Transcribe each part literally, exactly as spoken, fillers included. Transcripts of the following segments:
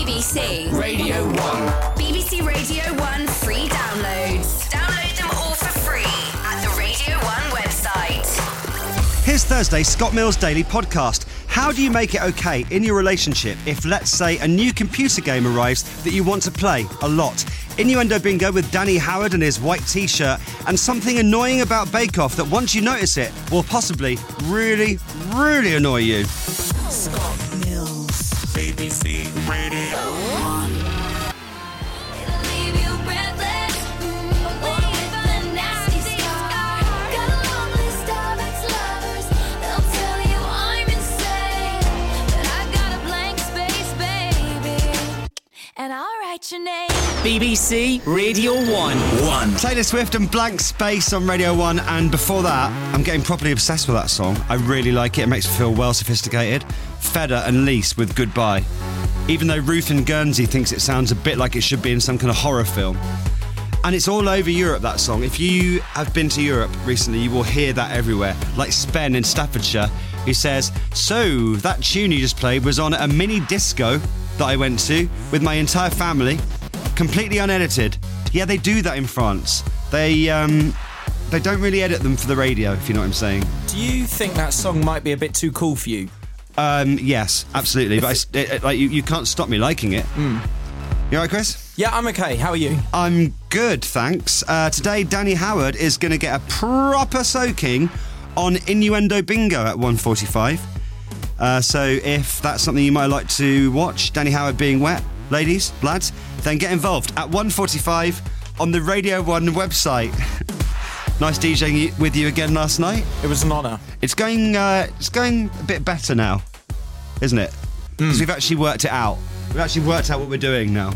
B C Radio one. B B C Radio one free downloads. Download them all for free at the Radio one website. Here's Thursday's Scott Mills Daily Podcast. How do you make it okay in your relationship if, let's say, a new computer game arrives that you want to play a lot? Innuendo Bingo with Danny Howard and his white t-shirt, and something annoying about Bake Off that once you notice it will possibly really, really annoy you. Scott Mills, B B C Radio one. And I'll write your name. B B C Radio one. One. Taylor Swift and Blank Space on Radio one, and before that, I'm getting properly obsessed with that song. I really like it. It makes me feel well sophisticated. Fedder and Lease with Goodbye. Even though Ruth in Guernsey thinks it sounds a bit like it should be in some kind of horror film. And it's all over Europe, that song. If you have been to Europe recently, you will hear that everywhere. Like Spen in Staffordshire, who says, so that tune you just played was on a mini disco that I went to with my entire family, completely unedited. Yeah, they do that in France. They um, they don't really edit them for the radio, if you know what I'm saying. Do you think that song might be a bit too cool for you? Um, yes, absolutely. But I, it, like you, you can't stop me liking it. Mm. You all right, Chris? Yeah, I'm okay. How are you? I'm good, thanks. Uh, today, Danny Howard is going to get a proper soaking on Innuendo Bingo at one forty-five. Uh, so if that's something you might like to watch, Danny Howard being wet, ladies, lads, then get involved at one forty-five on the Radio one website. Nice DJing with you again last night. It was an honour. It's going, uh, it's going a bit better now, isn't it? Because mm. we've actually worked it out. We've actually worked out what we're doing now.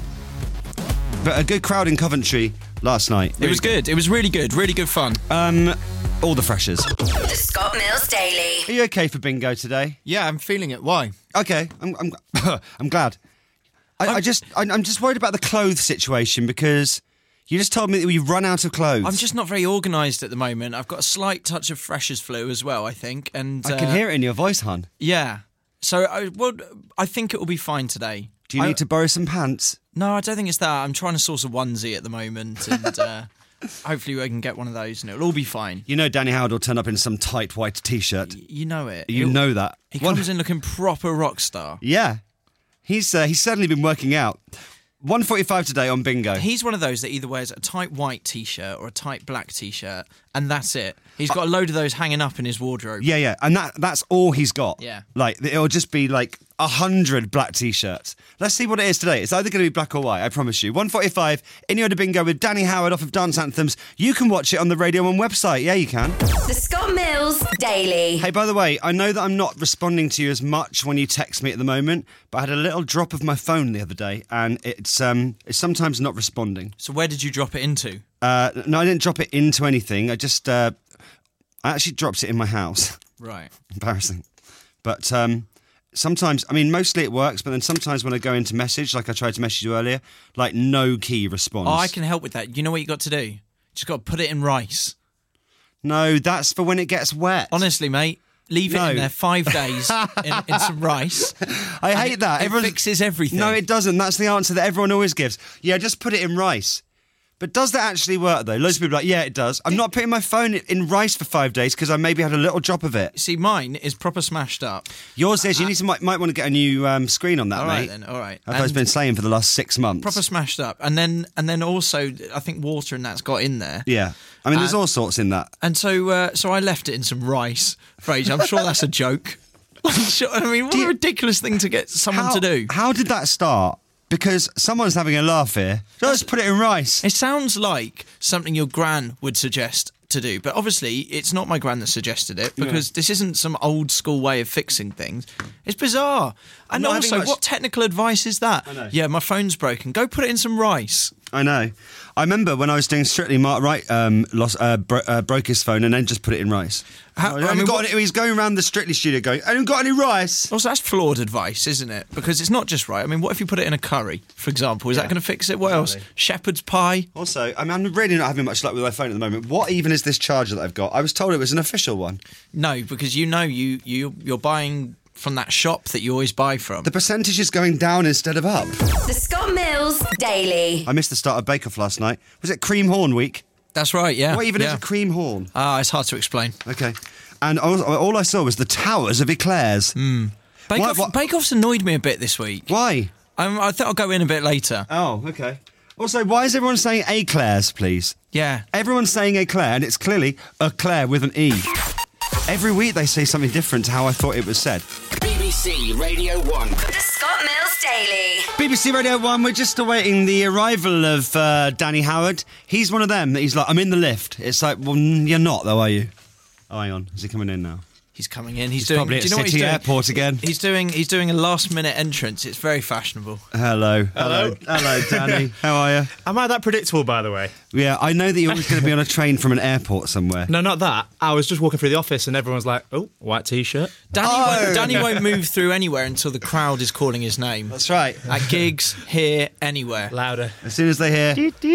But a good crowd in Coventry last night. It was good. It was really good. Really good fun. Um, all the freshers. The Scott Mills Daily. Are you okay for bingo today? Yeah, I'm feeling it. Why? Okay, I'm I'm, I'm glad. I, I just I, I'm just worried about the clothes situation because you just told me that we've run out of clothes. I'm just not very organised at the moment. I've got a slight touch of freshers flu as well, I think. And I can uh, hear it in your voice, hon. Yeah. So I well, I think it will be fine today. Do you I, need to borrow some pants? No, I don't think it's that. I'm trying to source a onesie at the moment, and uh, hopefully we can get one of those, and it'll all be fine. You know, Danny Howard will turn up in some tight white t-shirt. Y- you know it. You He'll, know that. He One- comes in looking proper rock star. Yeah, he's uh, he's certainly been working out. one forty-five today on Bingo. He's one of those that either wears a tight white t-shirt or a tight black t-shirt, and that's it. He's got a load of those hanging up in his wardrobe. Yeah, yeah, and that that's all he's got. Yeah. Like, it'll just be like a hundred black t-shirts. Let's see what it is today. It's either going to be black or white, I promise you. one forty-five, Innuendo Bingo with Danny Howard off of Dance Anthems. You can watch it on the Radio one website. Yeah, you can. The Scott Mills Daily. Hey, by the way, I know that I'm not responding to you as much when you text me at the moment, but I had a little drop of my phone the other day, and it's um it's sometimes not responding. So where did you drop it into? Uh, no, I didn't drop it into anything. I just... Uh, I actually dropped it in my house. Right. Embarrassing. But um, sometimes, I mean, mostly it works, but then sometimes when I go into message, like I tried to message you earlier, like no key response. Oh, I can help with that. You know what you got to do? Just got to put it in rice. No, that's for when it gets wet. Honestly, mate, leave No. it in there five days in, in some rice. I hate it, that. It Everyone fixes everything. No, it doesn't. That's the answer that everyone always gives. Yeah, just put it in rice. But does that actually work, though? Loads of people are like, yeah, it does. I'm not putting my phone in rice for five days because I maybe had a little drop of it. See, mine is proper smashed up. Yours is. You need to might, might want to get a new um, screen on that, All mate. right, then. All right. That's what I've been saying for the last six months. Proper smashed up. And then and then also, I think water and that's got in there. Yeah. I mean, there's Uh, all sorts in that. And so uh, so I left it in some rice for ages. I'm sure that's a joke. I mean, what Do a you- ridiculous thing to get someone how, to do. How did that start? Because someone's having a laugh here. Just put it in rice. It sounds like something your gran would suggest to do, but obviously it's not my gran that suggested it because Yeah. this isn't some old school way of fixing things. It's bizarre. And not also, having much- what technical advice is that? I know. Yeah, my phone's broken. Go put it in some rice. I know. I remember when I was doing Strictly, Mark Wright um, lost, uh, bro- uh, broke his phone and then just put it in rice. How- I I haven't mean, got what- any, he's going around the Strictly studio going, I haven't got any rice. Also, that's flawed advice, isn't it? Because it's not just right. I mean, what if you put it in a curry, for example? Is Yeah, that going to fix it? What else? exactly. Shepherd's pie? Also, I mean, I'm really not having much luck with my phone at the moment. What even is this charger that I've got? I was told it was an official one. No, because you know you, you, you're buying from that shop that you always buy from. The percentage is going down instead of up. The Scott Mills Daily. I missed the start of Bake Off last night. Was it Cream Horn week? That's right, yeah. What even yeah. is a cream horn? Ah, it's hard to explain. Okay. And all, all I saw was the towers of eclairs. Mm. Bake, Why- Off, what- Bake Off's annoyed me a bit this week. Why? Um, I think I'll go in a bit later. Oh, okay. Also, why is everyone saying eclairs, please? Yeah. Everyone's saying eclair, and it's clearly eclair with an E. Every week they say something different to how I thought it was said. B B C Radio one. The Scott Mills Daily. B B C Radio one, we're just awaiting the arrival of uh, Danny Howard. He's one of them that he's like, I'm in the lift. It's like, well, you're not, though, are you? Oh, hang on. Is he coming in now? He's coming in. He's, He's doing. probably do at you know what City he's doing? Airport again. He's doing. He's doing a last minute entrance. It's very fashionable. Hello. Hello. Hello, Danny. How are you? Am I that predictable, by the way? Yeah, I know that you're always going to be on a train from an airport somewhere. No, not that. I was just walking through the office and everyone's like, oh, white T-shirt. Danny, Oh. won't, Danny won't move through anywhere until the crowd is calling his name. That's right. At gigs, here, anywhere. Louder. As soon as they hear...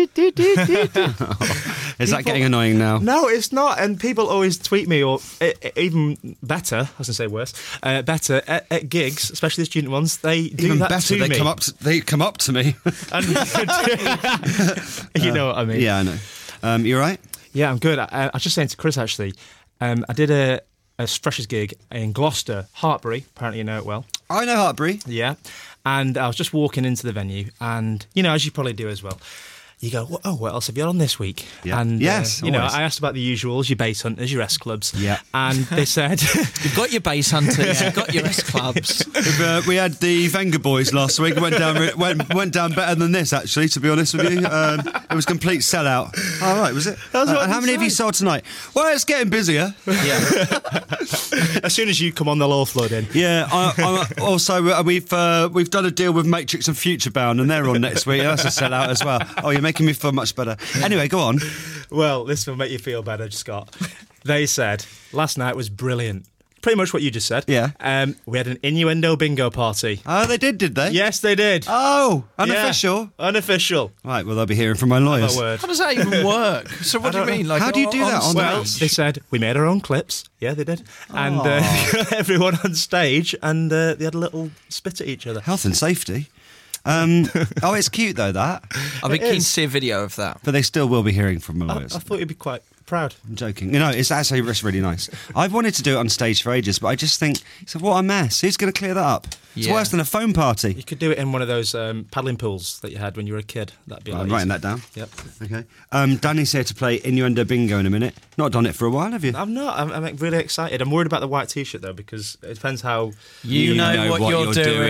Is that getting annoying now? No, it's not. And people always tweet me, or uh, even better, I was going to say worse, uh, better, at, at gigs, especially the student ones, they do Even that better, to they me. come up. To, they come up to me. And you know what I mean. Yeah, I know. Um, you all right? Yeah, I'm good. I, I was just saying to Chris, actually, um, I did a, a freshers gig in Gloucester, Hartbury. Apparently you know it well. I know Hartbury. Yeah. And I was just walking into the venue, and, you know, as you probably do as well, you go, oh, what else have you done this week? Yeah. And, Yes, uh, you know, always. I asked about the usuals, your bass hunters, your S clubs. Yeah. And they said... You've got your bass hunters. You've got your S clubs. We've, uh, we had the Venga Boys last week. Went down, re- went, went down better than this, actually. To be honest with you, um, it was a complete sellout. All right, was it? That's Uh, what and how they many have you say. sold tonight? Well, it's getting busier. Yeah. As soon as you come on, they'll all flood in. Yeah. I, I, also, uh, we've uh, we've done a deal with Matrix and Futurebound, and they're on next week. That's a sellout as well. Oh, you're making me feel much better. Anyway, go on. Well, this will make you feel better, Scott. They said, last night was brilliant. Pretty much what you just said. Yeah. Um, we had an innuendo bingo party. Oh, they did, did they? Yes, they did. Oh, Yeah. unofficial. Unofficial. Right. Well, they'll be hearing from my lawyers. A word. How does that even work? So what do you don't know. mean? Like, How do you do that on the Well, stage? they said we made our own clips. Yeah, they did. And uh, everyone on stage, and uh, they had a little spit at each other. Health and safety. Um, oh, it's cute though, that. I'll be It keen to is. see a video of that. But they still will be hearing from my I, lawyers. I thought you'd be quite proud. I'm joking. You know, it's actually it's really nice. I've wanted to do it on stage for ages, but I just think, so what a mess. Who's going to clear that up? It's Yeah. worse than a phone party. You could do it in one of those um, paddling pools that you had when you were a kid. That'd be. a lot I'm writing easier. that down. Yep. Okay. Um, Danny's here to play Innuendo Bingo in a minute. Not done it for a while, have you? I'm not. I'm, I'm really excited. I'm worried about the white T-shirt though, because it depends how. You, know, what, you're, doing.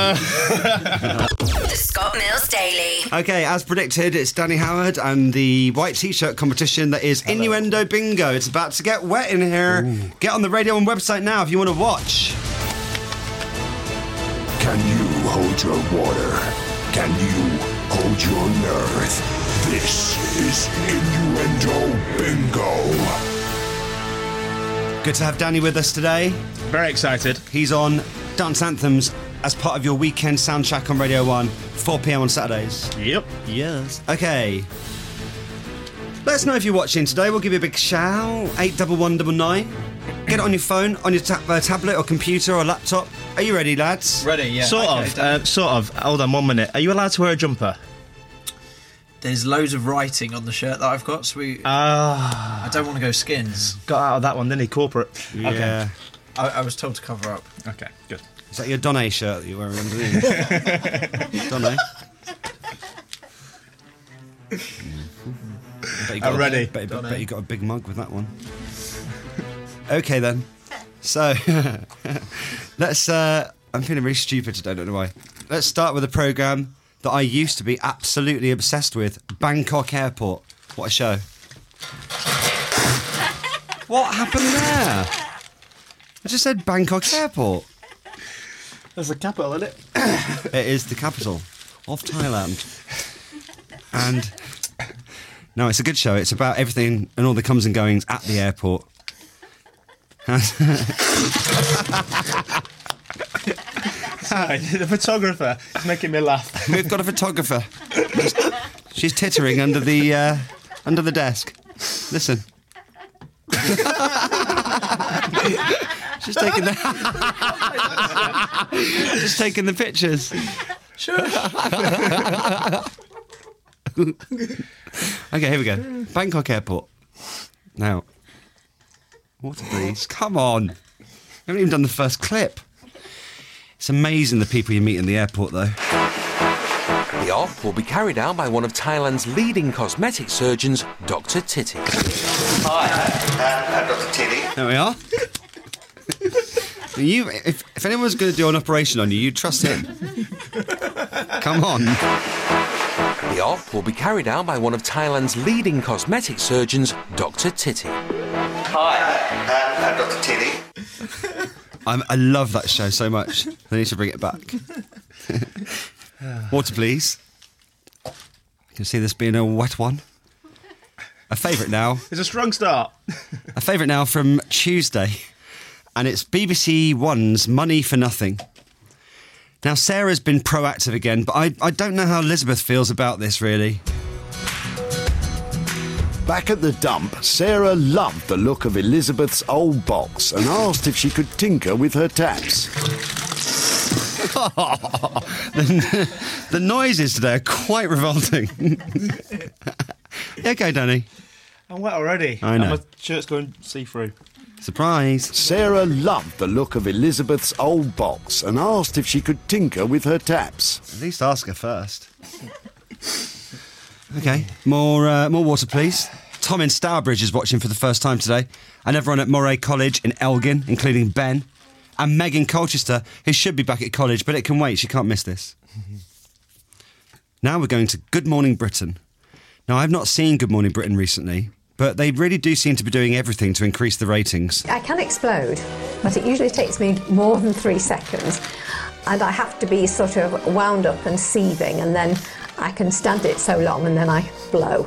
The Scott Mills Daily. Okay, as predicted, it's Danny Howard and the white T-shirt competition that is Innuendo Bingo. It's about to get wet in here. Get on the Radio one website now if you want to watch. Can you hold your water? Can you hold your nerve? This is Innuendo Bingo. Good to have Danny with us today. Very excited. He's on Dance Anthems as part of your weekend soundtrack on Radio one, four p.m. on Saturdays. Yep. Yes. Okay. Let us know if you're watching today. We'll give you a big shout. eight one one nine nine. Get it on your phone, on your ta- uh, tablet or computer or laptop. Are you ready, lads? Ready, yeah. Sort Okay, of. done. Uh, sort of. Hold on one minute. Are you allowed to wear a jumper? There's loads of writing on the shirt that I've got, so we, Ah. I don't want to go skins. Got out of that one, didn't he? Corporate. Yeah. I, I was told to cover up. Okay. Good. Is that your Donne shirt that you're wearing underneath? Donne? Bet you got I'm a- ready. Bet, bet, Donne. bet you got a big mug with that one. Okay then. So, let's. Uh, I'm feeling really stupid today. I don't know why. Let's start with a program that I used to be absolutely obsessed with. Bangkok Airport. What a show! What happened there? I just said Bangkok Airport. That's the capital, isn't it? It is the capital of Thailand. And no, it's a good show. It's about everything and all the comes and goings at the airport. Hi, the photographer is making me laugh. We've got a photographer. She's tittering under the uh, under the desk. Listen. Just taking the just taking the pictures. Sure. Okay, here we go. Bangkok Airport. Now, water, please. Come on. We haven't even done the first clip. It's amazing the people you meet in the airport, though. The op will be carried out by one of Thailand's leading cosmetic surgeons, Doctor Titty. Hi, uh, I'm Doctor Titty. There we are. You, if, if anyone's going to do an operation on you, you'd trust him. Come on. The op will be carried out by one of Thailand's leading cosmetic surgeons, Doctor Titty. Hi, uh, I'm Doctor Titty. I'm, I love that show so much. I need to bring it back. Water, please. You can see this being a wet one. A favourite now. It's a strong start. A favourite now from Tuesday. And it's B B C One's Money for Nothing. Now, Sarah's been proactive again, but I, I don't know how Elizabeth feels about this, really. Back at the dump, Sarah loved the look of Elizabeth's old box and asked if she could tinker with her taps. the, the noises today are quite revolting. You okay, Danny? I'm wet already. I know. And my shirt's going see-through. Surprise. Sarah loved the look of Elizabeth's old box and asked if she could tinker with her taps. At least ask her first. Okay, more uh, more water, please. Tom in Stourbridge is watching for the first time today, and everyone at Moray College in Elgin, including Ben, and Meg in Colchester, who should be back at college, but it can wait. She can't miss this. Now we're going to Good Morning Britain. Now, I've not seen Good Morning Britain recently, but they really do seem to be doing everything to increase the ratings. I can explode, but it usually takes me more than three seconds. And I have to be sort of wound up and seething, and then I can stand it so long, and then I blow.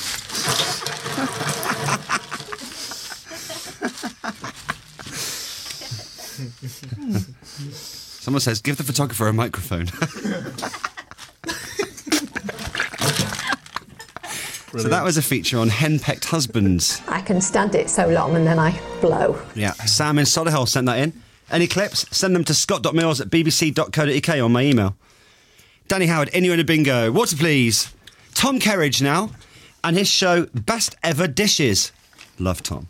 Someone says, give the photographer a microphone. So that was a feature on Henpecked Husbands. I can stand it so long, and then I blow. Yeah, Sam in Solihull sent that in. Any clips? Send them to scott dot mills at b b c dot co dot u k on my email. Danny Howard, Innuendo Bingo. Water, please. Tom Kerridge now, and his show Best Ever Dishes. Love Tom.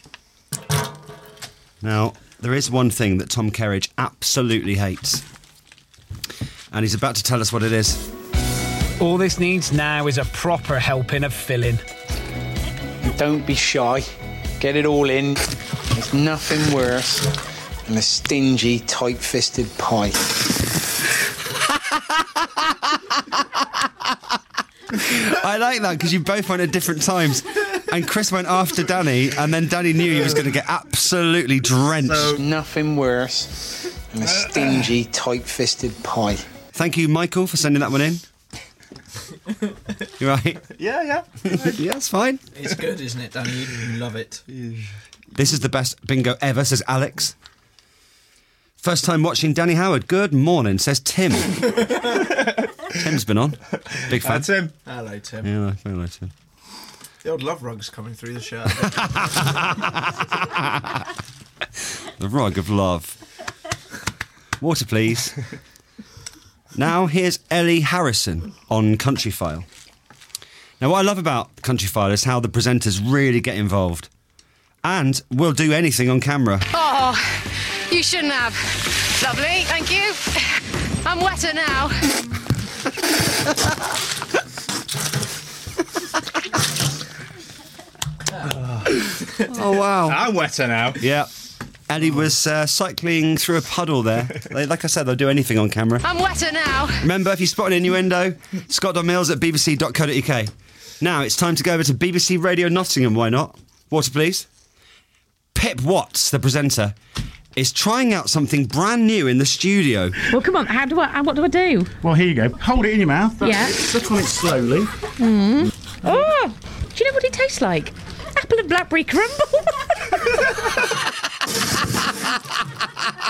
Now, there is one thing that Tom Kerridge absolutely hates, and he's about to tell us what it is. All this needs now is a proper helping of filling. Don't be shy. Get it all in. There's nothing worse than a stingy, tight-fisted pie. I like that because you both went at different times. And Chris went after Danny, and then Danny knew he was going to get absolutely drenched. There's nothing worse than a stingy, tight-fisted pie. Thank you, Michael, for sending that one in. You right? Yeah, yeah. Yeah, it's fine. It's good, isn't it, Danny? You love it. This is the best bingo ever, says Alex. First time watching Danny Howard. Good morning, says Tim. Tim's been on. Big fan. Hi, Tim. Hello, Tim. Yeah, hello, Tim. The old love rug's coming through the shirt. The rug of love. Water, please. Now, here's Ellie Harrison on Country File. Now, what I love about Country File is how the presenters really get involved. And will do anything on camera. Oh, you shouldn't have. Lovely, thank you. I'm wetter now. Oh, wow. I'm wetter now. Yeah. Ellie was uh, cycling through a puddle there. They, like I said, they'll do anything on camera. I'm wetter now. Remember, if you spot an innuendo, scott dot mills at b b c dot co dot u k. Now, it's time to go over to B B C Radio Nottingham, why not? Water, please. Pip Watts, the presenter, is trying out something brand new in the studio. Well, come on, how do I, what do I do? Well, here you go. Hold it in your mouth. That's Yeah. it. Suck on it slowly. Mm. Oh, do you know what it tastes like? Apple and blackberry crumble.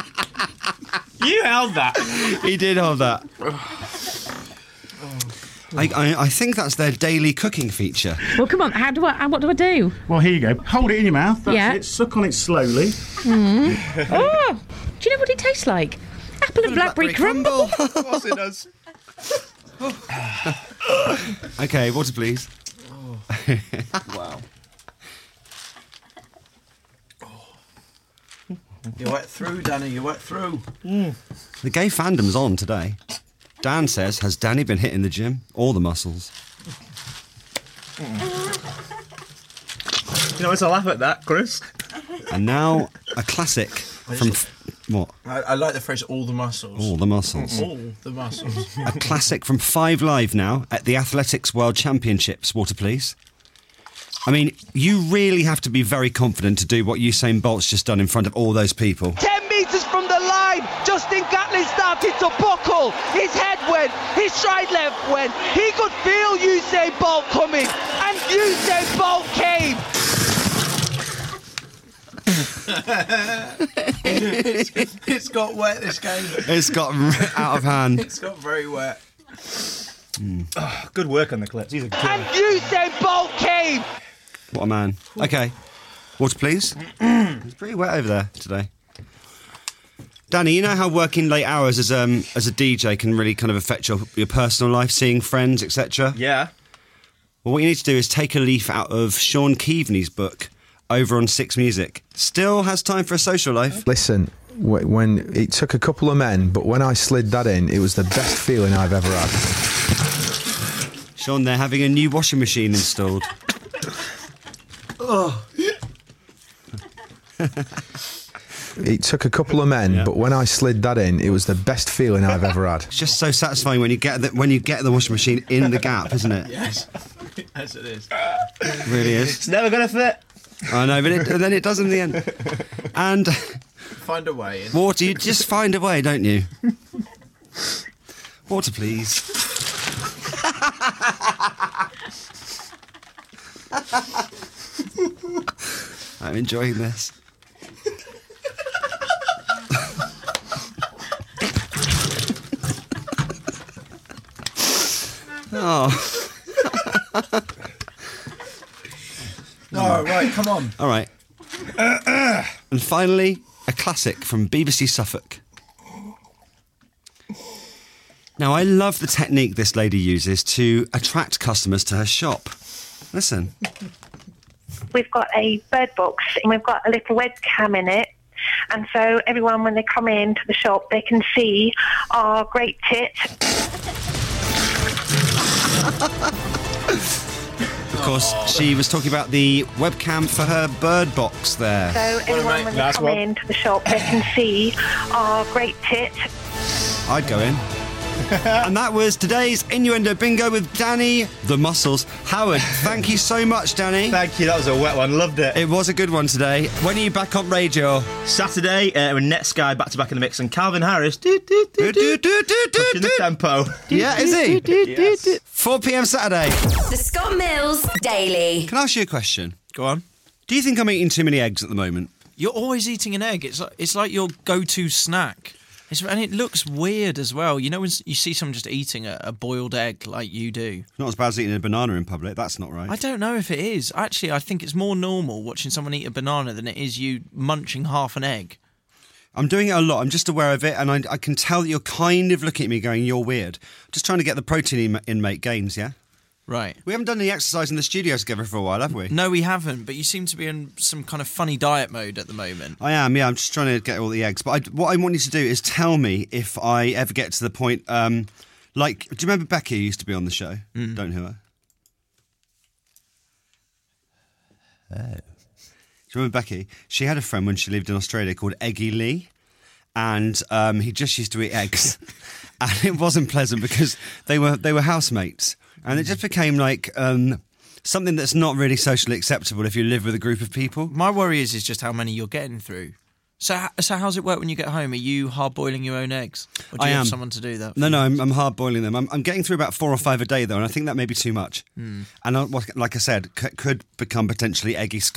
You held that. He did hold that. I, I, I think that's their daily cooking feature. Well, come on. How do I? how- What do I do? Well, here you go. Hold it in your mouth. That's Yeah. it. Suck on it slowly. Mm. Oh, do you know what it tastes like? Apple and blackberry, crumble. Of course it does. Okay, water, please. Wow. You wet through, Danny. You wet through. The gay fandom's on today. Dan says, has Danny been hitting the gym? All the muscles. You know, it's a laugh at that, Chris. And now a classic from... F- what? I, I like the phrase "all the muscles." All the muscles. All the muscles. A classic from Five Live now at the Athletics World Championships. Water, please. I mean, you really have to be very confident to do what Usain Bolt's just done in front of all those people. Ten metres from the line, Justin Gatlin started to buckle. His head went, his stride length went. He could feel Usain Bolt coming, and Usain Bolt came. it's, it's got wet, this game. It's got r- out of hand. It's got very wet. Mm. Oh, good work on the clips. He's a good. And Usain Bolt came. What a man. Okay. Water, please. It's pretty wet over there today. Danny, you know how working late hours as um as a D J can really kind of affect your, your personal life, seeing friends, et cetera? Yeah. Well, what you need to do is take a leaf out of Sean Keaveney's book, over on Six Music. Still has time for a social life. Listen, wh- when it took a couple of men, but when I slid that in, it was the best feeling I've ever had. Sean, they're having a new washing machine installed. Oh. It took a couple of men, Yeah. but when I slid that in, it was the best feeling I've ever had. It's just so satisfying when you get the, when you get the washing machine in the gap, isn't it? Yes. Yes, it is. It really is. It's never going to fit. I know, but it, then it does in the end. And Find a way. In. water, you just find a way, don't you? Water, please. I'm enjoying this. Oh. Oh, right, come on. All right. And finally, a classic from B B C Suffolk. Now, I love the technique this lady uses to attract customers to her shop. Listen. We've got a bird box and we've got a little webcam in it. And so everyone, when they come into the shop, they can see our great tit. Of course, she was talking about the webcam for her bird box there. So everyone, when they come into the shop, they can see our great tit. I'd go in. And that was today's Innuendo Bingo with Danny the Muscles Howard. Thank you so much, Danny. Thank you. That was a wet one. Loved it. It was a good one today. When are you back on radio? Saturday, uh, with Netsky back to back in the mix, and Calvin Harris do, do, do, do, do, do, pushing the tempo. Yeah, is he? Yes. four p.m. Saturday. The Scott Mills Daily. Can I ask you a question? Go on. Do you think I'm eating too many eggs at the moment? You're always eating an egg. It's like, it's like your go-to snack. It's, and it looks weird as well. You know when you see someone just eating a, a boiled egg like you do? Not as bad as eating a banana in public. That's not right. I don't know if it is. Actually, I think it's more normal watching someone eat a banana than it is you munching half an egg. I'm doing it a lot. I'm just aware of it, and I, I can tell that you're kind of looking at me going, you're weird. Just trying to get the protein in- intake gains, yeah? Right. We haven't done any exercise in the studio together for a while, have we? No, we haven't, but you seem to be in some kind of funny diet mode at the moment. I am, yeah. I'm just trying to get all the eggs. But I, what I want you to do is tell me if I ever get to the point, um, like, do you remember Becky who used to be on the show? Mm. Don't know her. Oh. Do you remember Becky? She had a friend when she lived in Australia called Eggy Lee, and um, he just used to eat eggs. And it wasn't pleasant because they were they were housemates. And it just became like um, something that's not really socially acceptable if you live with a group of people. My worry is is just how many you're getting through. So, so how's it work when you get home? Are you hard boiling your own eggs, or do I you am. have someone to do that? No, no, I'm, I'm hard boiling them. I'm, I'm getting through about four or five a day though, and I think that may be too much. Mm. And I, what- like I said, c- could become potentially Eggy Scott.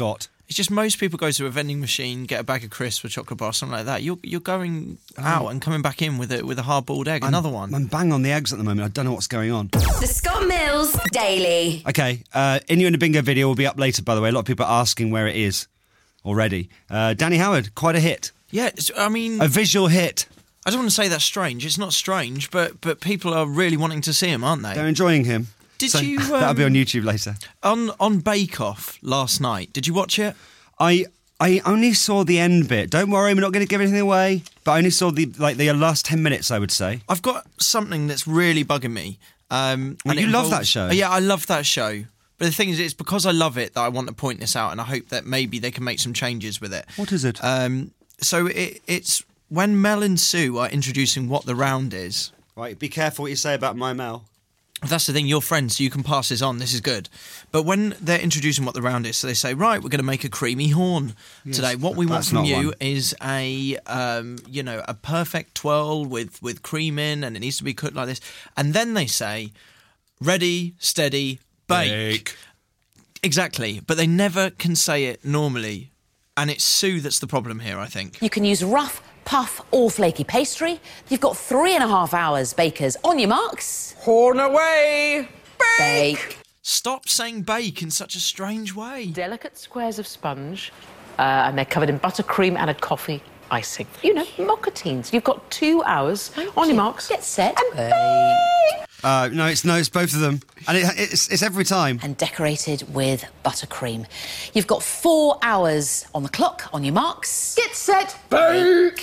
It's just most people go to a vending machine, get a bag of crisps or chocolate bar, something like that. You're you're going out and coming back in with a with a hard boiled egg, I'm, another one. I'm bang on the eggs at the moment. I don't know what's going on. The Scott Mills Daily. Okay, uh, Innuendo Bingo video will be up later, by the way. A lot of people are asking where it is already. Uh, Danny Howard, quite a hit. Yeah, it's, I mean... A visual hit. I don't want to say that's strange. It's not strange, but but people are really wanting to see him, aren't they? They're enjoying him. Did So you... Um, that'll be on YouTube later. On, on Bake Off last night, did you watch it? I... I only saw the end bit. Don't worry, we're not going to give anything away. But I only saw the like the last ten minutes, I would say. I've got something that's really bugging me. Um, Well, and you it love involves- that show. Yeah, I love that show. But the thing is, it's because I love it that I want to point this out, and I hope that maybe they can make some changes with it. What is it? Um, so it, it's when Mel and Sue are introducing what the round is. Right, be careful what you say about my Mel. That's the thing, you're friends, so you can pass this on, this is good. But when they're introducing what the round is, so they say, right, we're going to make a creamy horn Yes, today. What we want that's from not you one. is a, um, you know, a perfect twirl with, with cream in, and it needs to be cooked like this. And then they say, ready, steady, bake. Bake. Exactly, but they never can say it normally. And it's Sue that's the problem here, I think. You can use rough, puff or flaky pastry. You've got three and a half hours, bakers. On your marks. Horn away! Bake. Stop saying bake in such a strange way. Delicate squares of sponge, uh, and they're covered in buttercream and a coffee icing. You know, mockatines. You've got two hours. On your marks. Get set. And bake. Uh, no, it's no, it's both of them, and it, it's it's every time. And decorated with buttercream. You've got four hours on the clock. On your marks. Get set. Bake.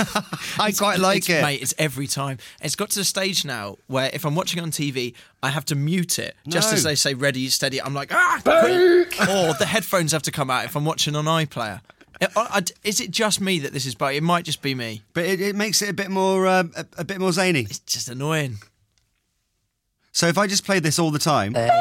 I quite like It's- it. Mate, it's every time. It's got to the stage now where if I'm watching it on T V, I have to mute it. Just No. as they say ready, steady, I'm like, ah! quick. Or the headphones have to come out if I'm watching on iPlayer. I- I- Is it just me that this is bad? It might just be me. But it, it makes it a bit more uh, a, a bit more zany. It's just annoying. So if I just play this all the time, It,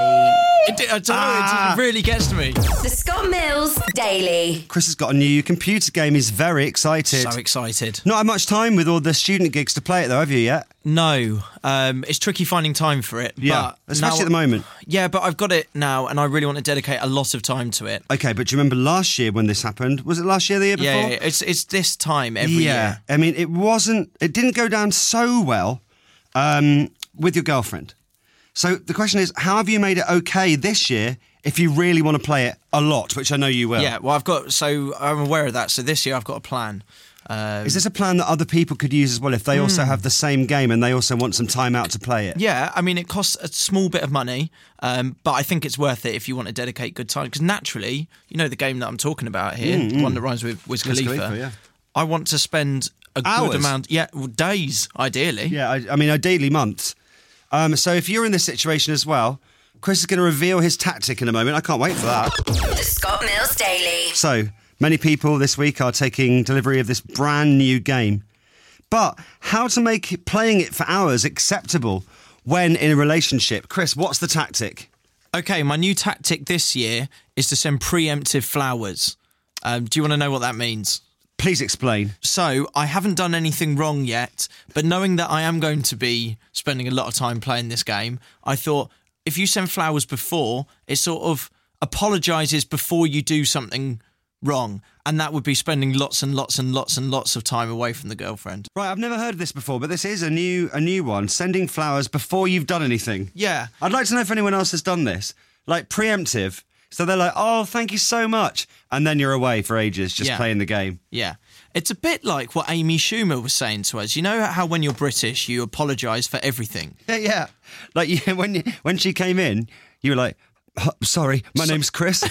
I don't Ah. know, it really gets to me. The Scott Mills Daily. Chris has got a new computer game. He's very excited. So excited. Not had much time with all the student gigs to play it though, have you yet? No, um, it's tricky finding time for it. Yeah, but especially now- at the moment. Yeah, but I've got it now, and I really want to dedicate a lot of time to it. Okay, but do you remember last year when this happened? Was it last year, the year before? Yeah, yeah, it's it's this time every yeah. year. I mean, it wasn't. It didn't go down so well um, with your girlfriend. So the question is, how have you made it okay this year if you really want to play it a lot, which I know you will? Yeah, well, I've got, so I'm aware of that. So this year I've got a plan. Um, Is this a plan that other people could use as well if they also Hmm. have the same game and they also want some time out to play it? Yeah, I mean, it costs a small bit of money, um, but I think it's worth it if you want to dedicate good time. Because naturally, you know the game that I'm talking about here, Mm, the mm. one that rhymes with Wiz Wiz Khalifa. Khalifa, yeah. I want to spend a Hours? good amount, yeah, well, days, ideally. Yeah, I, I mean, ideally months. Um, so if you're in this situation as well, Chris is going to reveal his tactic in a moment. I can't wait for that. The Scott Mills Daily. So, many people this week are taking delivery of this brand new game. But how to make it- playing it for hours acceptable when in a relationship? Chris, what's the tactic? Okay, my new tactic this year is to send preemptive flowers. Um, do you want to know what that means? Please explain. So, I haven't done anything wrong yet, but knowing that I am going to be spending a lot of time playing this game, I thought if you send flowers before, it sort of apologises before you do something wrong. And that would be spending lots and lots and lots and lots of time away from the girlfriend. Right, I've never heard of this before, but this is a new a new one. Sending flowers before you've done anything. Yeah. I'd like to know if anyone else has done this. Like preemptive. So they're like, oh, thank you so much. And then you're away for ages just Yeah. playing the game. Yeah. It's a bit like what Amy Schumer was saying to us. You know how when you're British, you apologise for everything? Yeah, yeah. Like you, when you, when she came in, you were like, oh, sorry, my So- name's Chris.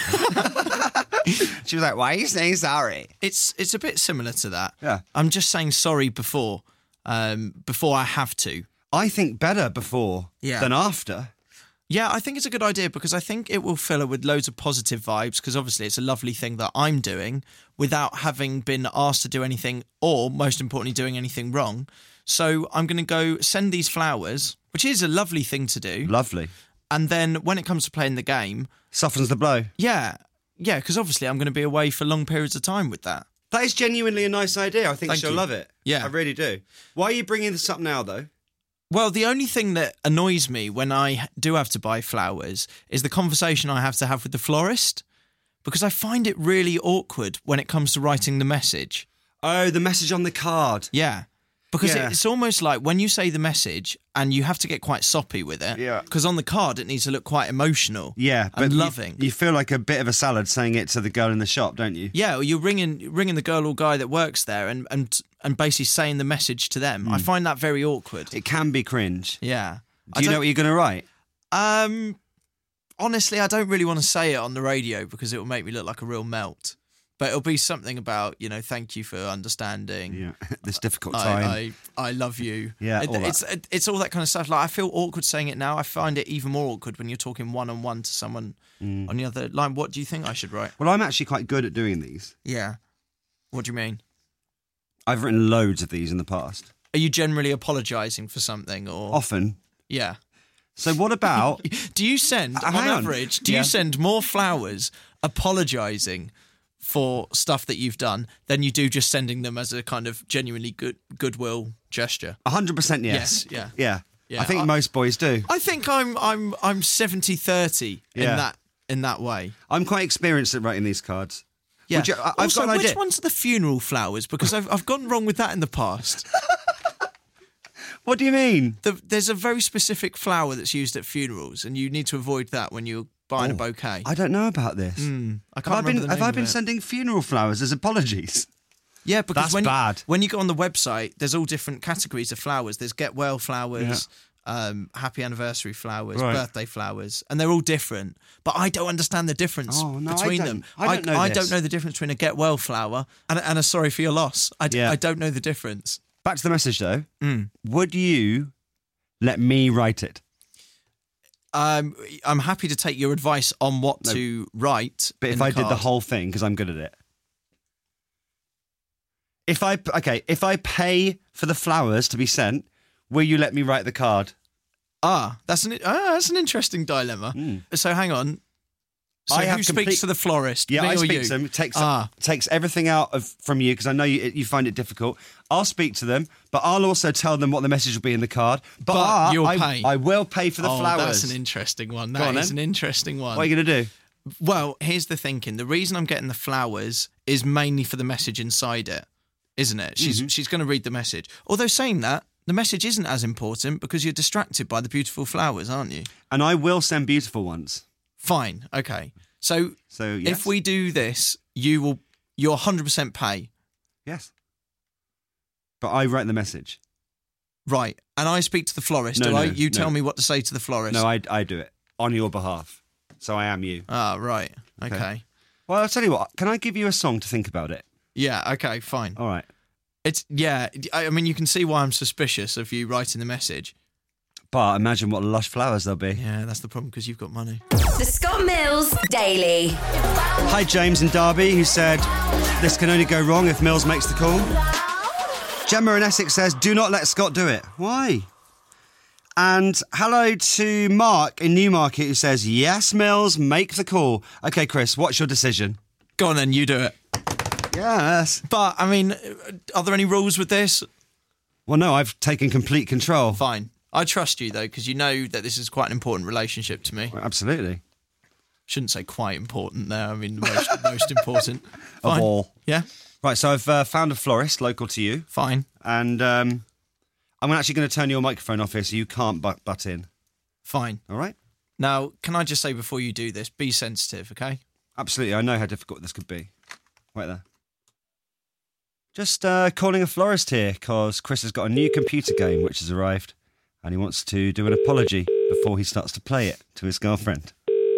She was like, why are you saying sorry? It's it's a bit similar to that. Yeah. I'm just saying sorry before, um, before I have to. I think better before Yeah. than after. Yeah, I think it's a good idea because I think it will fill her with loads of positive vibes because obviously it's a lovely thing that I'm doing without having been asked to do anything or, most importantly, doing anything wrong. So I'm going to go send these flowers, which is a lovely thing to do. Lovely. And then when it comes to playing the game... Softens the blow. Yeah, yeah, because obviously I'm going to be away for long periods of time with that. That is genuinely a nice idea. I think Thank she'll you. love it. Yeah. I really do. Why are you bringing this up now, though? Well, the only thing that annoys me when I do have to buy flowers is the conversation I have to have with the florist because I find it really awkward when it comes to writing the message. Oh, the message on the card. Yeah. Because Yeah. it's almost like when you say the message and you have to get quite soppy with it. Yeah. Because on the card it needs to look quite emotional. Yeah, but and you- loving. You, feel like a bit of a salad saying it to the girl in the shop, don't you? Yeah, or you're ringing ringing the girl or guy that works there and and, and basically saying the message to them. I find that very awkward. It can be cringe. Yeah. Do you know what you're going to write? Um, honestly, I don't really want to say it on the radio because it will make me look like a real melt. But it'll be something about, you know, thank you for understanding. Yeah, this difficult time. I, I, I love you. Yeah, It- all that. it's it, it's all that kind of stuff. Like I feel awkward saying it now. I find it even more awkward when you're talking one on one to someone Mm. on the other line. What do you think I should write? Well, I'm actually quite good at doing these. Yeah. What do you mean? I've written loads of these in the past. Are you generally apologising for something or Often. Yeah. So what about... do you send, Uh, on hang on. average, do Yeah. you send more flowers apologising for stuff that you've done than you do just sending them as a kind of genuinely good goodwill gesture? one hundred percent yes. Yes, yeah. Yeah. Yeah, I think I- most boys do. I think I'm I'm I'm seventy thirty in Yeah. that in that way. I'm quite experienced at writing these cards. Yeah. Would you- I- I've also, got an which idea. ones are the funeral flowers? Because I've I've gone wrong with that in the past. What do you mean? The, there's a very specific flower that's used at funerals, and you need to avoid that when you're buying a bouquet. I don't know about this. Mm, I have can't I been, remember the have name I of been it. sending funeral flowers as apologies? Yeah, because That's when bad. You, when you go on the website, there's all different categories of flowers. There's get well flowers, um, happy anniversary flowers, Right. birthday flowers, and they're all different. But I don't understand the difference Oh, no, I between don't- them. I don't know I this. don't know the difference between a get well flower and, a- and a sorry for your loss. I, d- Yeah. I don't know the difference. Back to the message, though. Mm. Would you let me write it? Um, I'm happy to take your advice on what No. to write. But in if the I did the card. whole thing, because I'm good at it. If I okay, if I pay for the flowers to be sent, will you let me write the card? Ah, that's an ah, that's an interesting dilemma. So hang on. So Hmm. I who have speaks complete- to the florist? Yeah, me I or speak you? to them. Takes Ah. takes everything out of from you because I know you you find it difficult. I'll speak to them, but I'll also tell them what the message will be in the card. But, But you'll I, pay. I will pay for the oh, flowers. That's an interesting one. Go That on, is then. an interesting one. What are you going to do? Well, here's the thinking. The reason I'm getting the flowers is mainly for the message inside it, isn't it? She's Mm-hmm. she's going to read the message. Although saying that, the message isn't as important because you're distracted by the beautiful flowers, aren't you? And I will send beautiful ones. Fine. Okay. So, So yes. if we do this, you will you'll one hundred percent pay. Yes. But I write the message. Right. And I speak to the florist, No, do no, I? You tell no. me what to say to the florist. No, I, I do it on your behalf. So I am you. Ah, right. Okay. Okay. Well, I'll tell you what. Can I give you a song to think about it? Yeah, okay, fine. All right. It's yeah, I I mean you can see why I'm suspicious of you writing the message. But imagine what lush flowers there'll be. Yeah, that's the problem because you've got money. The Scott Mills Daily. Hi, James and Darby, who said, this can only go wrong if Mills makes the call. Gemma in Essex says, do not let Scott do it. Why? And hello to Mark in Newmarket, who says, yes, Mills, make the call. Okay, Chris, what's your decision? Go on then, you do it. Yes. But, I mean, are there any rules with this? Well, no, I've taken complete control. Fine. I trust you, though, because you know that this is quite an important relationship to me. Well, absolutely. Shouldn't say quite important there. I mean, the most, most important. Of Fine. all. Yeah? Right, so I've uh, found a florist local to you. Fine. And um, I'm actually going to turn your microphone off here so you can't butt, butt in. Fine. All right? Now, can I just say before you do this, be sensitive, okay? Absolutely, I know how difficult this could be. Right there. Just uh, calling a florist here because Chris has got a new computer game which has arrived and he wants to do an apology before he starts to play it to his girlfriend.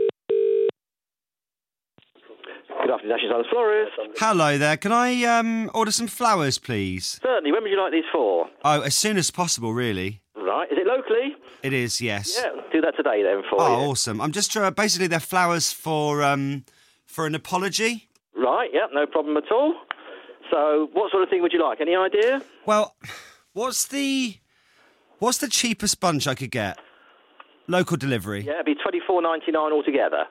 Good afternoon, Ashes Island Florist. Hello there, can I um, order some flowers, please? Certainly. When would you like these for? Oh, as soon as possible, really. Right. Is it locally? It is, yes. Yeah. Do that today then for Oh, you. awesome. I'm just trying, basically they're flowers for um, for an apology. Right. Yeah. No problem at all. So, what sort of thing would you like? Any idea? Well, what's the what's the cheapest bunch I could get? Local delivery. Yeah, it'd be twenty-four ninety-nine altogether.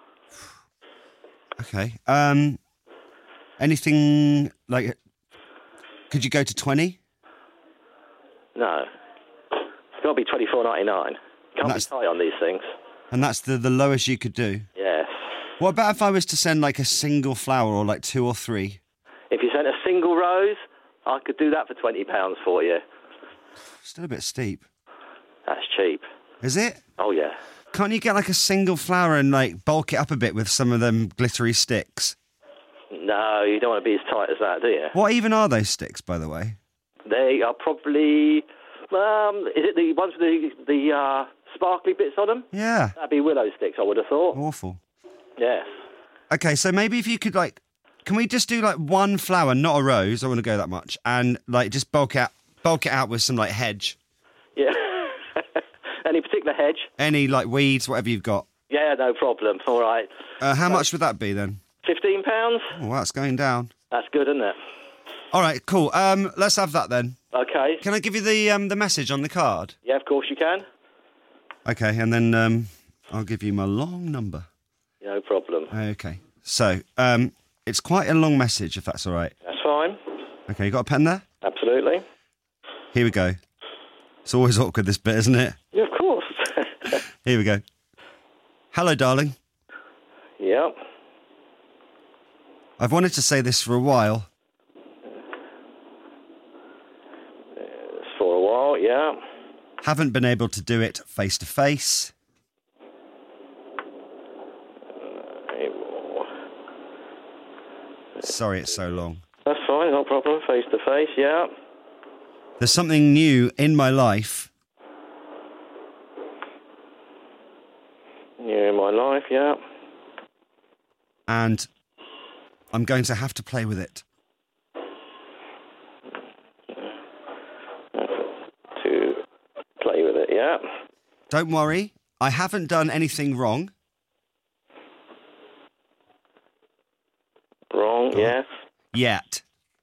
Okay. Um, anything like? Could you go to twenty? No. It's got to be twenty-four ninety-nine. Can't be That's- tight on these things. And that's the the lowest you could do. Yes. What about if I was to send like a single flower or like two or three? If you sent a single rose, I could do that for twenty pounds for you. Still a bit steep. That's cheap. Is it? Oh, yeah. Can't you get like a single flower and like bulk it up a bit with some of them glittery sticks? No, you don't want to be as tight as that, do you? What even are those sticks, by the way? They are probably... Um, is it the ones with the, the uh, sparkly bits on them? Yeah. That'd be willow sticks, I would have thought. Awful. Yes. Okay, so maybe if you could like... Can we just do like one flower, not a rose? I don't want to go that much. And like just bulk out, bulk it out with some like hedge. Yeah. Any particular hedge? Any like weeds, whatever you've got. Yeah, no problem. All right. Uh, how much would that be then? Fifteen pounds. Oh, that's going down. That's good, isn't it? All right, cool. Um, let's have that then. Okay. Can I give you the um the message on the card? Yeah, of course you can. Okay, and then um, I'll give you my long number. No problem. Okay. So um, it's quite a long message, if that's all right. That's fine. Okay, you got a pen there? Absolutely. Here we go. It's always awkward, this bit, isn't it? Yeah, of course. Here we go. Hello, darling. Yep. I've wanted to say this for a while. It's for a while, yeah. Haven't been able to do it face to face. Sorry it's so long. That's fine, no problem. Face to face, yeah. There's something new in my life. New in my life, yeah. And I'm going to have to play with it. To play with it, yeah. Don't worry, I haven't done anything wrong. Wrong, yes. Yet.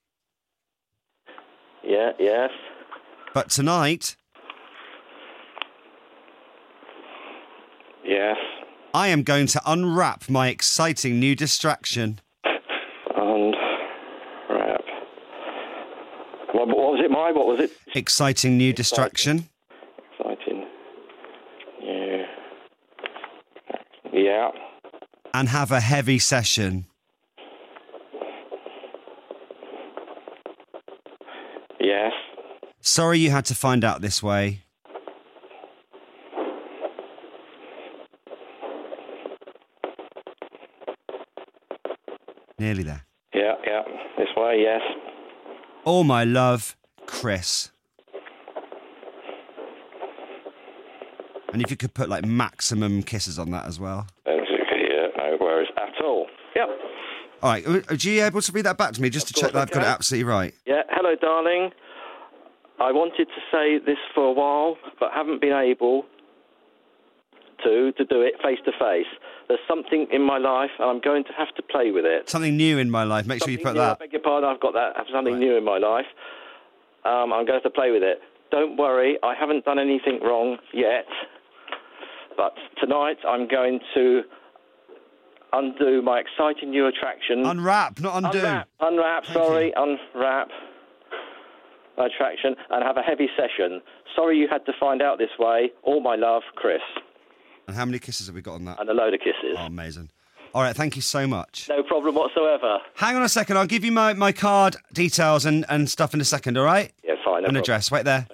Yeah, yes. But tonight... Yes. I am going to unwrap my exciting new distraction. Unwrap. What, what was it, my? What was it? Exciting new distraction. Exciting. Yeah. Yeah. And have a heavy session. Yes. Sorry you had to find out this way. Nearly there. Yeah, yeah. This way, yes. All my love, Chris. And if you could put like maximum kisses on that as well. Yeah, no worries at all. Yep. All right, are you able to read that back to me just to check that I've got it absolutely right? Yeah, hello, darling. I wanted to say this for a while, but haven't been able to to do it face to face. There's something in my life, and I'm going to have to play with it. Something new in my life. Make something sure you put new, that. I beg your pardon, I've got that. I have something right. new in my life. Um, I'm going to have to play with it. Don't worry, I haven't done anything wrong yet. But tonight, I'm going to undo my exciting new attraction. Unwrap, not undo. Unwrap, unwrap sorry, unwrap attraction, and have a heavy session. Sorry you had to find out this way. All my love, Chris. And how many kisses have we got on that? And a load of kisses. Oh, amazing. All right, thank you so much. No problem whatsoever. Hang on a second, I'll give you my, my card details and, and stuff in a second, all right? Yeah, fine. No An problem. address, wait there.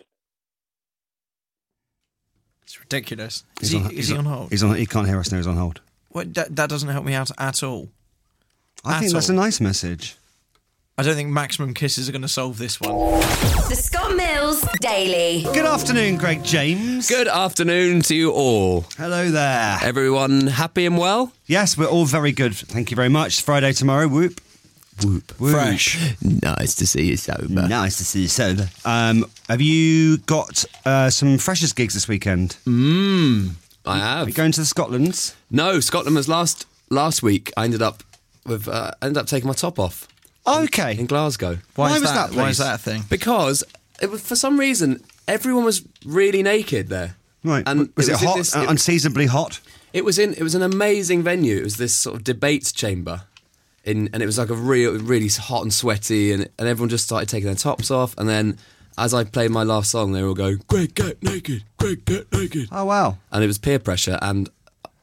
It's ridiculous. Is, He's he, on, is he's he on hold? He's on. He can't hear us now, he's on hold. What, that, that doesn't help me out at all. I at think that's all. a nice message. I don't think maximum kisses are going to solve this one. The Scott Mills Daily. Good afternoon, Greg James. Good afternoon to you all. Hello there. Everyone happy and well? Yes, we're all very good. Thank you very much. It's Friday tomorrow. Whoop. Whoop. Whoop. Fresh. Nice to see you sober. Nice to see you sober. Um, have you got uh, some freshers gigs this weekend? Mmm, I have. Are you going to the Scotlands? No, Scotland was last last week. I ended up with uh, ended up taking my top off. Okay. In Glasgow. Why, Why is that? that Why is that a thing? Because it was, for some reason everyone was really naked there. Right. And was it, it was hot? This, uh, it, unseasonably hot? It was in. It was an amazing venue. It was this sort of debates chamber, in, and it was like a real, really hot and sweaty, and and everyone just started taking their tops off, and then as I played my last song, they were all going, "Greg, get naked! Greg, get naked!" Oh wow! And it was peer pressure, and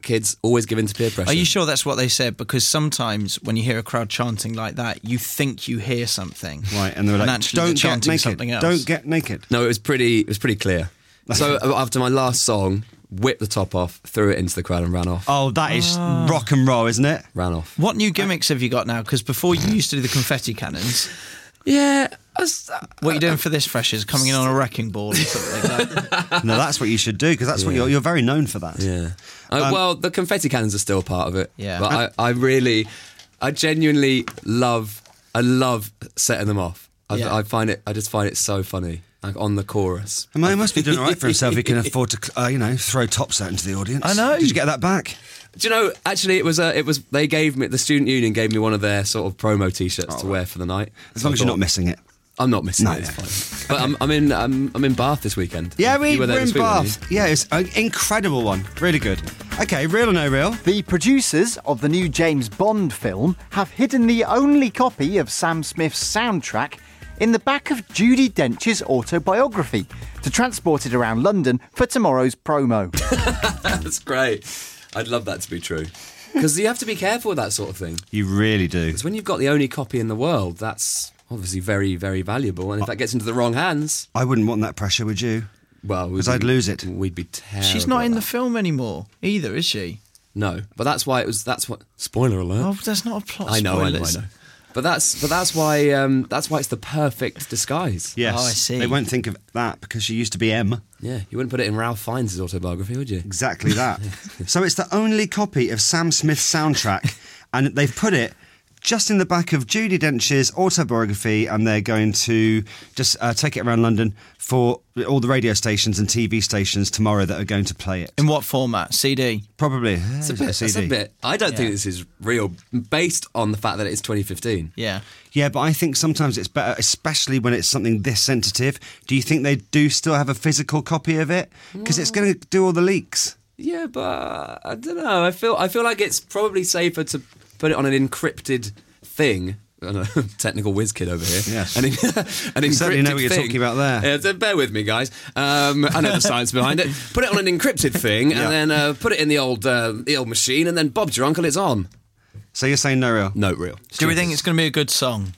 kids always give in to peer pressure. Are you sure that's what they said? Because sometimes when you hear a crowd chanting like that, you think you hear something, right? And they're like, actually "Don't they're get chanting naked. something else. Don't get naked." No, it was pretty. It was pretty clear. So after my last song, whipped the top off, threw it into the crowd, and ran off. Oh, that is rock and roll, isn't it? Ran off. What new gimmicks have you got now? Because before you used to do the confetti cannons. Yeah. I was, uh, what are you doing for this, Freshers? Coming in on a wrecking ball or something like that? No, that's what you should do, because that's Yeah. what you're, you're very known for that. Yeah. Uh, Um, well, the confetti cannons are still part of it. Yeah. But I, I really, I genuinely love, I love setting them off. I, Yeah. I find it, I just find it so funny. Like on the chorus. I mean, he must be doing all right for himself. He can afford to, uh, you know, throw tops out into the audience. I know. Did you get that back? Do you know? Actually, it was. Uh, it was. They gave me the student union gave me one of their sort of promo T-shirts Oh, to wear for the night. As So long I as you're thought- not missing it. I'm not missing No, it. It's yeah. fine. But I'm, I'm in. I'm, I'm in Bath this weekend. Yeah, we You were there in this week, weren't Bath. Yeah, it's an incredible one. Really good. Okay, real or no real? The producers of the new James Bond film have hidden the only copy of Sam Smith's soundtrack in the back of Judi Dench's autobiography to transport it around London for tomorrow's promo. That's great. I'd love that to be true. Because you have to be careful with that sort of thing. You really do. Because when you've got the only copy in the world, that's obviously very, very valuable. And if that gets into the wrong hands... I wouldn't want that pressure, would you? Well, because I'd lose it. We'd be terrible. She's not at in that. the film anymore either, is she? No, but that's why it was. That's what. Spoiler alert. Oh, that's not a plot. I know, I know, I spoilers. know. But that's but that's why um, that's why it's the perfect disguise. Yes. Oh, I see. They won't think of that because she used to be M. Yeah, you wouldn't put it in Ralph Fiennes' autobiography, would you? Exactly that. So it's the only copy of Sam Smith's soundtrack, and they've put it just in the back of Judi Dench's autobiography, and they're going to just uh, take it around London for all the radio stations and T V stations tomorrow that are going to play it. In what format? C D? Probably. It's a Yeah, bit. C It's D. a bit. I don't Yeah. think this is real, based on the fact that it's twenty fifteen. Yeah. Yeah, but I think sometimes it's better, especially when it's something this sensitive. Do you think they do still have a physical copy of it? Because it's going to do all the leaks. Yeah, but I don't know. I feel I feel like it's probably safer to put it on an encrypted thing. I don't know, technical whiz kid over here. Yes. An, an You encrypted certainly know what you're thing. talking about there. Yeah, so bear with me, guys. Um, I know the science behind it. Put it on an encrypted thing, and Yeah. then uh, put it in the old uh, the old machine, and then Bob's your uncle. It's on. So you're saying no real? No real. Do we think it's going to be a good song?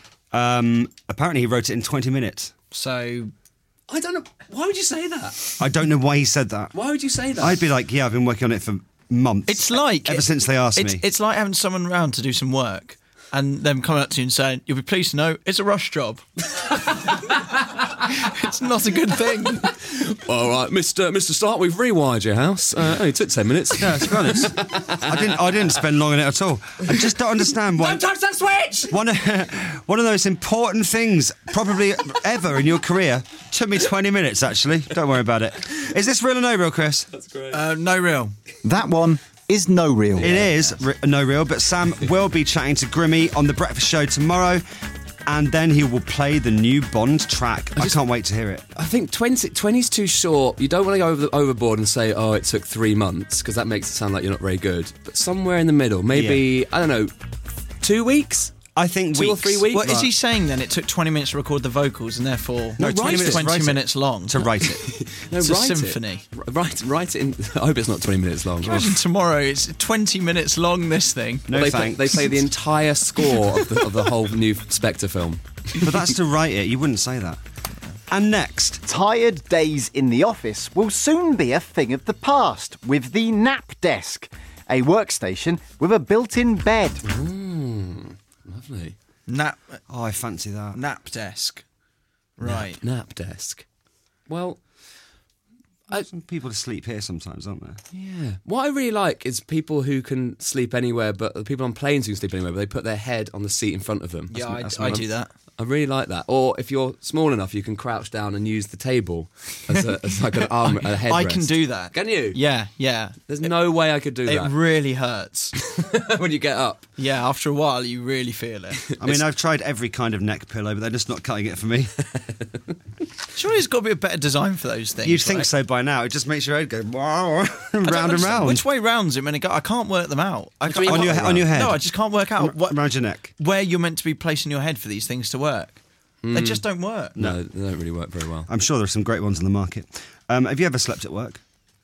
Um, apparently he wrote it in twenty minutes. So I don't know. Why would you say that? I don't know why he said that. Why would you say that? I'd be like, yeah, I've been working on it for months. it's like Ever since they asked it's, me. It's like having someone around to do some work and them coming up to you and saying, "You'll be pleased to know it's a rush job." It's not a good thing. All right, Mister Mister Stark, we've rewired your house. Uh, only took ten minutes. No, to be honest, I didn't. I didn't spend long on it at all. I just don't understand why. Don't touch that switch! One of, one of those important things, probably ever in your career, took me twenty minutes. Actually, don't worry about it. Is this real or no real, Chris? That's great. Uh, no real. That one is no real. It is re- no real, but Sam will be chatting to Grimmy on the Breakfast Show tomorrow, and then he will play the new Bond track. I, can't wait to hear it. I think twenty, twenty's too short. You don't want to go over, overboard and say, oh, it took three months, because that makes it sound like you're not very good. But somewhere in the middle, maybe, I don't know, two weeks? I think Two or weeks. three weeks? What is he saying then? It took twenty minutes to record the vocals and therefore No, write twenty it. minutes, twenty write it. minutes long. to write it. No, It's a write it. symphony. R- Write, write it in. I hope it's not twenty minutes long. Imagine tomorrow it's twenty minutes long, this thing. No they, play, thanks. they play the entire score of the, of the whole new Spectre film. But that's to write it. You wouldn't say that. And next, Tired days in the office will soon be a thing of the past with the nap desk, a workstation with a built-in bed. Mm, lovely. Nap oh, I fancy that. nap desk. Right. Nap, nap desk. Well, Some people to sleep here sometimes, aren't there? yeah. What I really like is people who can sleep anywhere, but the people on planes who can sleep anywhere, but they put their head on the seat in front of them. Yeah, That's- I, that's I what do I'm- that. I really like that. Or if you're small enough, you can crouch down and use the table as, a, as like an arm, a headrest. I can do that. Can you? Yeah, yeah. There's no way I could do It that really hurts. when you get up. Yeah, after a while you really feel it. I mean, I've tried every kind of neck pillow, but they're just not cutting it for me. Surely there's got to be a better design for those things. You'd think right? so by now. It just makes your head go wow, I don't round and understand. round. Which way round's it when it go? I can't work them out. I do you can't, mean on what your on your head? No, I just can't work out what, around your neck. where you're meant to be placing your head for these things to work. They just don't work. No, they don't really work very well. I'm sure there are some great ones on the market. Um, have you ever slept at work?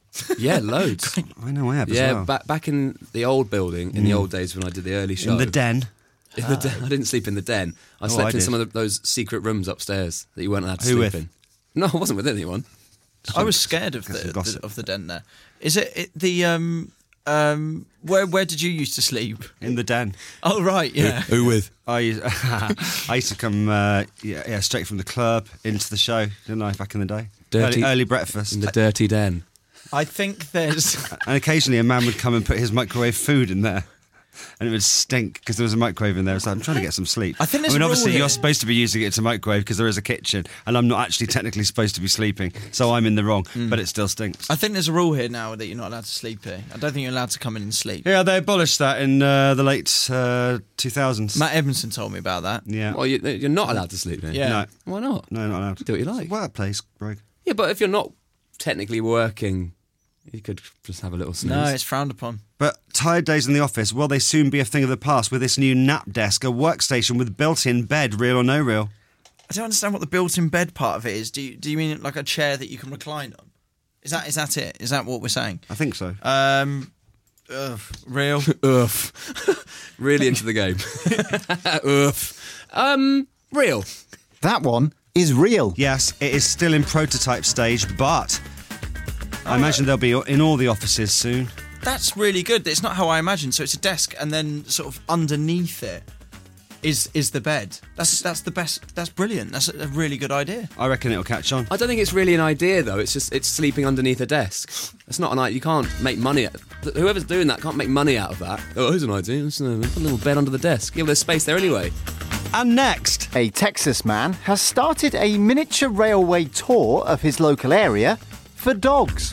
Yeah, loads. I know I have yeah, as well. back back in the old building, in Mm. the old days when I did the early show. In the den. In the den. I didn't sleep in the den. I Oh, slept I in did. some of the, those secret rooms upstairs that you weren't allowed to Who sleep with? in. No, I wasn't with anyone. I was scared of Get some the, gossip. the of the den there. Is it, it the um um where where did you used to sleep? In the den. Oh right, yeah. Who, who with? I used, I used to come uh, yeah, yeah straight from the club into the show, didn't I, back in the day? Dirty- Early, early breakfast. In the dirty den. I think there's And occasionally a man would come and put his microwave food in there. And it would stink because there was a microwave in there. It's like, I'm trying to get some sleep. I think there's I mean, a rule obviously, here. you're supposed to be using it to microwave because there is a kitchen, and I'm not actually technically supposed to be sleeping, so I'm in the wrong. But it still stinks. I think there's a rule here now that you're not allowed to sleep here. I don't think you're allowed to come in and sleep. Yeah, they abolished that in uh, the late uh, two thousands. Matt Evanson told me about that. Yeah. Well, you, you're not allowed to sleep here. Yeah. No. Why not? No, not allowed. Do what you like. Workplace, Greg. Yeah, but if you're not technically working, you could just have a little snooze. No, it's frowned upon. But tired days in the office, will they soon be a thing of the past with this new nap desk, a workstation with built-in bed, real or no real? I don't understand what the built-in bed part of it is. Do you, do you mean like a chair that you can recline on? Is that is that it? Is that what we're saying? I think so. Um, ugh, real. Oof. Really into the game. Oof. Um, real. That one is real. Yes, it is still in prototype stage, but I imagine they'll be in all the offices soon. That's really good. It's not how I imagined. So it's a desk, and then sort of underneath it is is the bed. That's that's the best. That's brilliant. That's a really good idea. I reckon it'll catch on. I don't think it's really an idea, though. It's just it's sleeping underneath a desk. It's not an idea. You can't make money. At, whoever's doing that can't make money out of that. Oh, here's an idea. Let's, uh, put a little bed under the desk. Yeah, well, there's space there anyway. And next, a Texas man has started a miniature railway tour of his local area for dogs.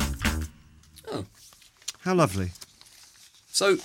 How lovely. So,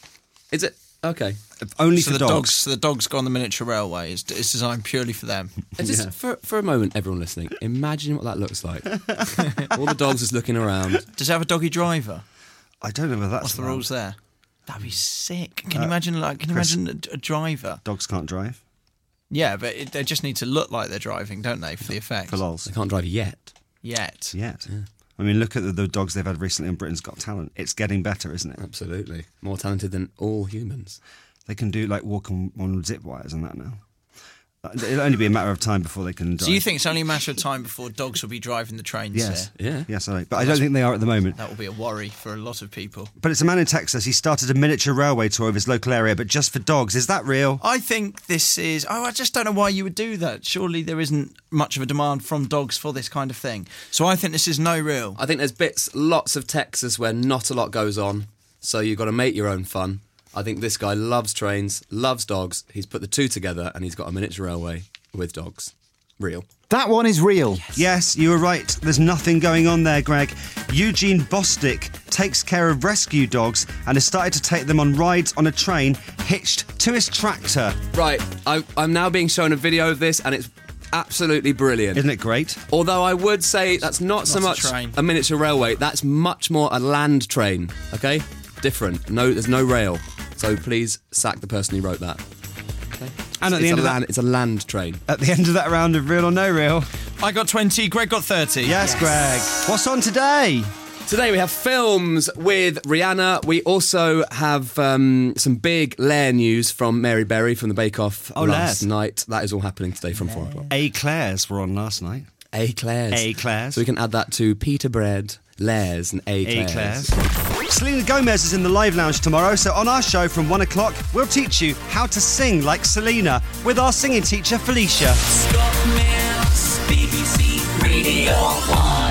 is it okay? Only so for the dogs. So the dogs go on the miniature railway. It's, it's designed purely for them. And just for for a moment, everyone listening, imagine what that looks like. All the dogs just looking around. Does it have a doggy driver? I don't know whether that's What's the allowed. rules there? That'd be sick. Can Uh, you imagine? Like, can you Chris- imagine a, a driver? Dogs can't drive. Yeah, but it, they just need to look like they're driving, don't they, for the effect? For lols. They can't drive yet. Yet. Yet. I mean, look at the, the dogs they've had recently on Britain's Got Talent. It's getting better, isn't it? Absolutely. More talented than all humans. They can do, like, walk on, on zip wires and that now. Uh, It'll only be a matter of time before they can drive. So you think it's only a matter of time before dogs will be driving the trains Yes. here? Yeah. Yes, I But I don't think they are at the moment. That will be a worry for a lot of people. But it's a man in Texas. He started a miniature railway tour of his local area, but just for dogs. Is that real? I think this is... Oh, I just don't know why you would do that. Surely there isn't much of a demand from dogs for this kind of thing. So I think this is no real. I think there's bits, lots of Texas where not a lot goes on, so you've got to make your own fun. I think this guy loves trains, loves dogs. He's put the two together and he's got a miniature railway with dogs. Real. That one is real. Yes. yes, you were right. There's nothing going on there, Greg. Eugene Bostic takes care of rescue dogs and has started to take them on rides on a train hitched to his tractor. Right, I, I'm now being shown a video of this and it's absolutely brilliant. Isn't it great? Although I would say that's not, so Not a much train. a miniature railway, that's much more a land train, okay? Different. No, there's no rail. So please sack the person who wrote that. Okay? And at it's the end a of that- land, it's a land train. At the end of that round of real or no real. I got twenty, Greg got thirty. Yes, Greg. What's on today? Today we have films with Rihanna. We also have um, some big Lair news from Mary Berry from the Bake Off Oh, last Lair. night. That is all happening today from four o'clock. A. Claire's were on last night. A Claire's. A. Claire's. So we can add that to Peter Bread, Lairs, and A A. Claire's. Claire's. Selena Gomez is in the live lounge tomorrow, so on our show from one o'clock, we'll teach you how to sing like Selena with our singing teacher, Felicia. Scott Mills, B B C Radio one.